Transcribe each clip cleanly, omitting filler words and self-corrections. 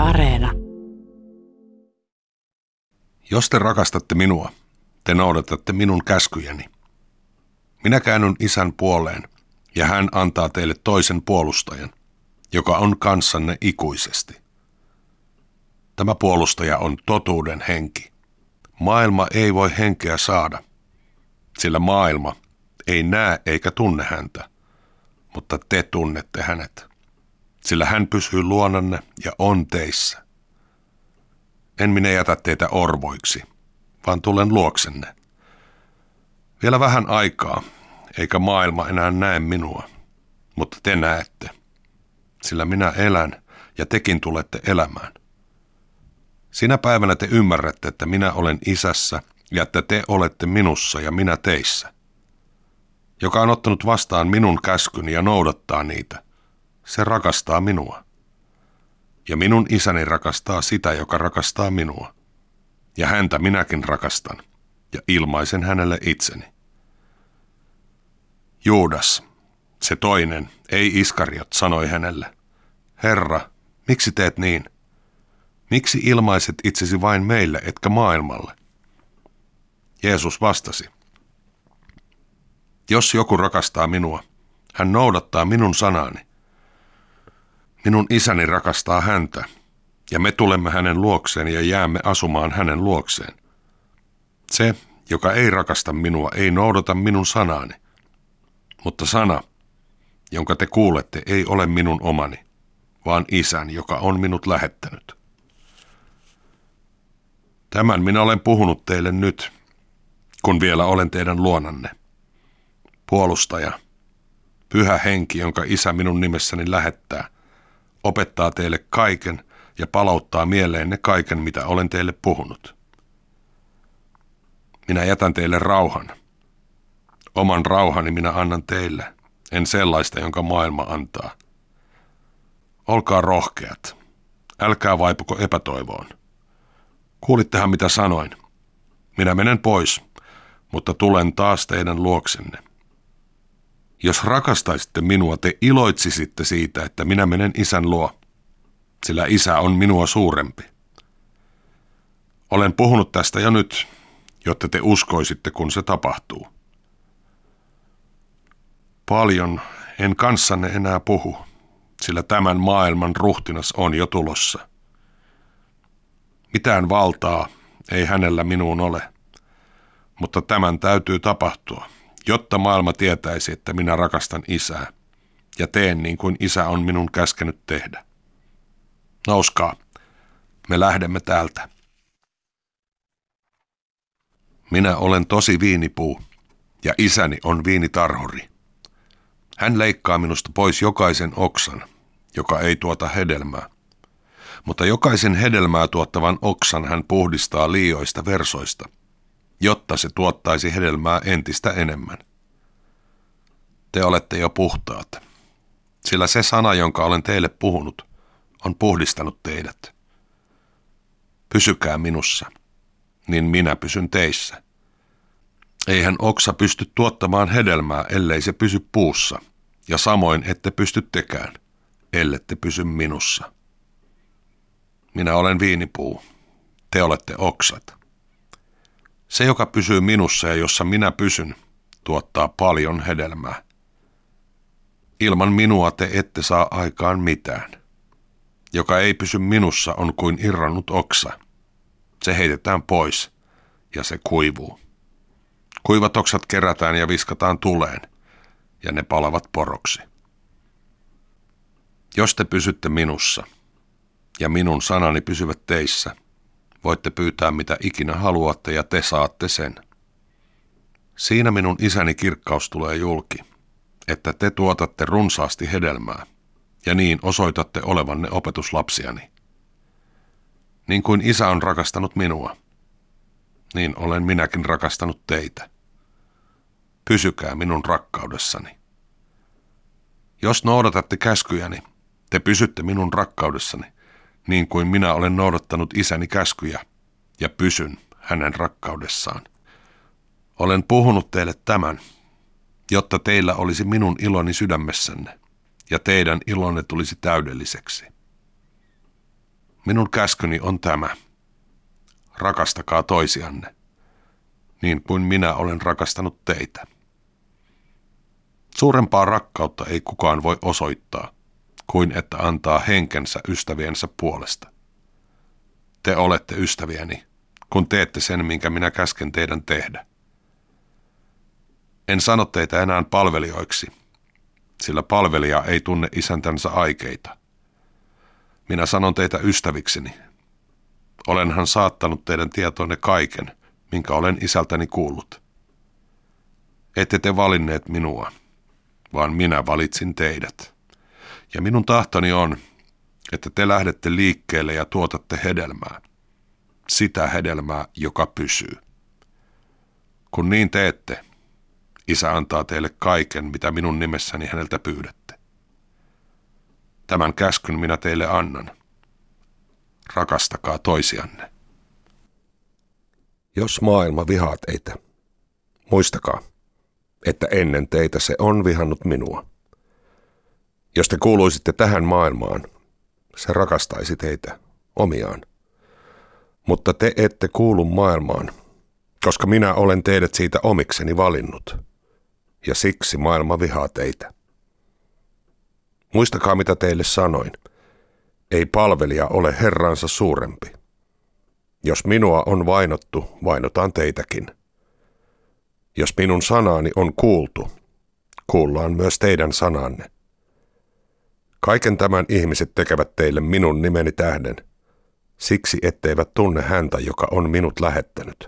Areena. Jos te rakastatte minua, te noudatatte minun käskyjäni. Minä käännyn Isän puoleen, ja hän antaa teille toisen puolustajan, joka on kanssanne ikuisesti. Tämä puolustaja on totuuden henki. Maailma ei voi henkeä saada, sillä maailma ei näe eikä tunne häntä, mutta te tunnette hänet, sillä hän pysyy luonanne ja on teissä. En minä jätä teitä orvoiksi, vaan tulen luoksenne. Vielä vähän aikaa, eikä maailma enää näe minua, mutta te näette, sillä minä elän ja tekin tulette elämään. Sinä päivänä te ymmärrätte, että minä olen Isässä ja että te olette minussa ja minä teissä. Joka on ottanut vastaan minun käskyni ja noudattaa niitä, se rakastaa minua. Ja minun Isäni rakastaa sitä, joka rakastaa minua. Ja häntä minäkin rakastan ja ilmaisen hänelle itseni. Juudas, se toinen, ei Iskariot, sanoi hänelle: Herra, miksi teet niin? Miksi ilmaiset itsesi vain meille, etkä maailmalle? Jeesus vastasi: Jos joku rakastaa minua, hän noudattaa minun sanani. Minun Isäni rakastaa häntä, ja me tulemme hänen luokseen ja jäämme asumaan hänen luokseen. Se, joka ei rakasta minua, ei noudata minun sanaani. Mutta sana, jonka te kuulette, ei ole minun omani, vaan Isän, joka on minut lähettänyt. Tämän minä olen puhunut teille nyt, kun vielä olen teidän luonanne. Puolustaja, Pyhä Henki, jonka Isä minun nimessäni lähettää, opettaa teille kaiken ja palauttaa mieleenne kaiken, mitä olen teille puhunut. Minä jätän teille rauhan. Oman rauhani minä annan teille, en sellaista, jonka maailma antaa. Olkaa rohkeat, älkää vaipuko epätoivoon. Kuulittehan mitä sanoin. Minä menen pois, mutta tulen taas teidän luoksenne. Jos rakastaisitte minua, te iloitsisitte siitä, että minä menen Isän luo, sillä Isä on minua suurempi. Olen puhunut tästä jo nyt, jotta te uskoisitte, kun se tapahtuu. Paljon en kanssanne enää puhu, sillä tämän maailman ruhtinas on jo tulossa. Mitään valtaa ei hänellä minuun ole, mutta tämän täytyy tapahtua, jotta maailma tietäisi, että minä rakastan Isää ja teen niin kuin Isä on minun käskenyt tehdä. Nouskaa, me lähdemme täältä. Minä olen tosi viinipuu ja Isäni on viinitarhuri. Hän leikkaa minusta pois jokaisen oksan, joka ei tuota hedelmää. Mutta jokaisen hedelmää tuottavan oksan hän puhdistaa liioista versoista, jotta se tuottaisi hedelmää entistä enemmän. Te olette jo puhtaat, sillä se sana, jonka olen teille puhunut, on puhdistanut teidät. Pysykää minussa, niin minä pysyn teissä. Eihän oksa pysty tuottamaan hedelmää, ellei se pysy puussa, ja samoin ette pysty tekään, ellette pysy minussa. Minä olen viinipuu, te olette oksat. Se, joka pysyy minussa ja jossa minä pysyn, tuottaa paljon hedelmää. Ilman minua te ette saa aikaan mitään. Joka ei pysy minussa on kuin irronnut oksa. Se heitetään pois ja se kuivuu. Kuivat oksat kerätään ja viskataan tuleen, ja ne palavat poroksi. Jos te pysytte minussa, ja minun sanani pysyvät teissä, voitte pyytää mitä ikinä haluatte ja te saatte sen. Siinä minun Isäni kirkkaus tulee julki, että te tuotatte runsaasti hedelmää, ja niin osoitatte olevanne opetuslapsiani. Niin kuin Isä on rakastanut minua, niin olen minäkin rakastanut teitä. Pysykää minun rakkaudessani. Jos noudatatte käskyjäni, te pysytte minun rakkaudessani, niin kuin minä olen noudattanut Isäni käskyjä ja pysyn hänen rakkaudessaan. Olen puhunut teille tämän, jotta teillä olisi minun iloni sydämessänne ja teidän ilonne tulisi täydelliseksi. Minun käskyni on tämä. Rakastakaa toisianne, niin kuin minä olen rakastanut teitä. Suurempaa rakkautta ei kukaan voi osoittaa, kuin että antaa henkensä ystäviensä puolesta. Te olette ystäviäni, kun teette sen, minkä minä käsken teidän tehdä. En sano teitä enää palvelijoiksi, sillä palvelija ei tunne isäntänsä aikeita. Minä sanon teitä ystävikseni. Olenhan saattanut teidän tietoonne kaiken, minkä olen isältäni kuullut. Ette te valinneet minua, vaan minä valitsin teidät. Ja minun tahtoni on, että te lähdette liikkeelle ja tuotatte hedelmää. Sitä hedelmää, joka pysyy. Kun niin teette, Isä antaa teille kaiken, mitä minun nimessäni häneltä pyydätte. Tämän käskyn minä teille annan. Rakastakaa toisianne. Jos maailma vihaa teitä, muistakaa, että ennen teitä se on vihannut minua. Jos te kuuluisitte tähän maailmaan, se rakastaisi teitä omiaan. Mutta te ette kuulu maailmaan, koska minä olen teidät siitä omikseni valinnut, ja siksi maailma vihaa teitä. Muistakaa, mitä teille sanoin. Ei palvelija ole herransa suurempi. Jos minua on vainottu, vainotaan teitäkin. Jos minun sanaani on kuultu, kuullaan myös teidän sananne. Kaiken tämän ihmiset tekevät teille minun nimeni tähden, siksi etteivät tunne häntä, joka on minut lähettänyt.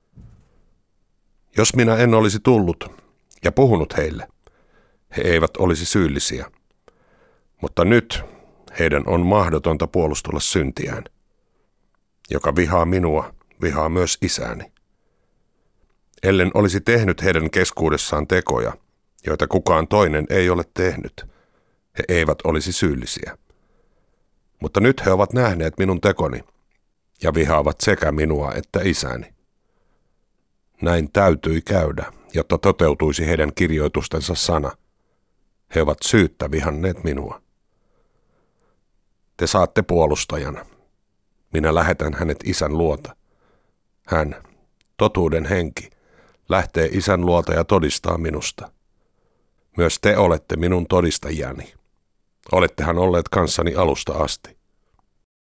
Jos minä en olisi tullut ja puhunut heille, he eivät olisi syyllisiä. Mutta nyt heidän on mahdotonta puolustella syntiään. Joka vihaa minua, vihaa myös isääni. Ellen olisi tehnyt heidän keskuudessaan tekoja, joita kukaan toinen ei ole tehnyt, he eivät olisi syyllisiä. Mutta nyt he ovat nähneet minun tekoni ja vihaavat sekä minua että isääni. Näin täytyi käydä, jotta toteutuisi heidän kirjoitustensa sana. He ovat syyttä vihanneet minua. Te saatte puolustajan. Minä lähetän hänet isän luota. Hän, totuuden henki, lähtee isän luota ja todistaa minusta. Myös te olette minun todistajiani. Olettehan olleet kanssani alusta asti.